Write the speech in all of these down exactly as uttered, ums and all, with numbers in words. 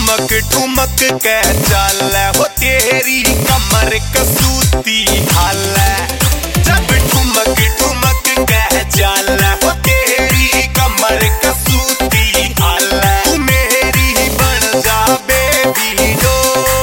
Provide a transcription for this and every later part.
ठुमक ठुमक के चल हो तेरी कमर कसूती हाल। जब ठुमक ठुमक के चल हो तेरी कमर कसूती हाल। तू मेरी बन जा बेबी डो।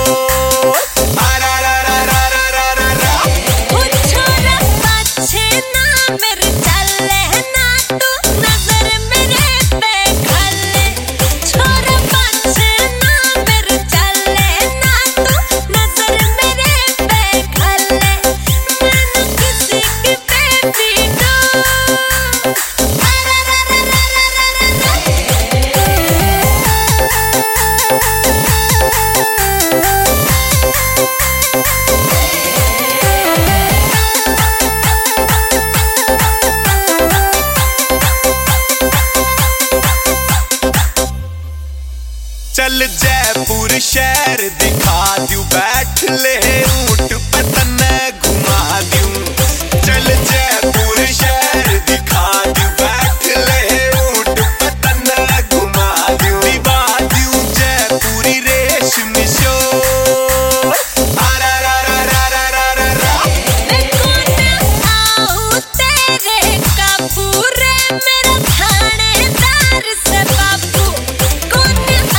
चल जयपुर शहर दिखा दूं, बैठ ले ऊंट पे तन्ने घुमा दूं। चल जयपुर शहर दिखा दूं, बैठ ले ऊंट पे तन्ने घुमा दूं। दिवा दूं जयपुरी रेशमी शोर। आरा रा रा रा रा रा रा रा। मैं कौन आऊं तेरे काबूरे, मेरा थानेदार से बाबू। कौन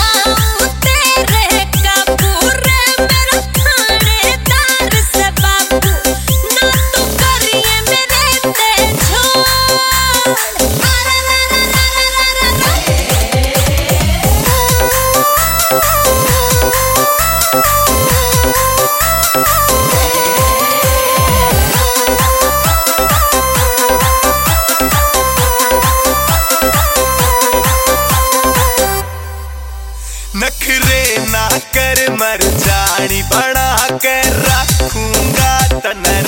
नखरे ना कर मर जानी, बना के रखूंगा तन्ने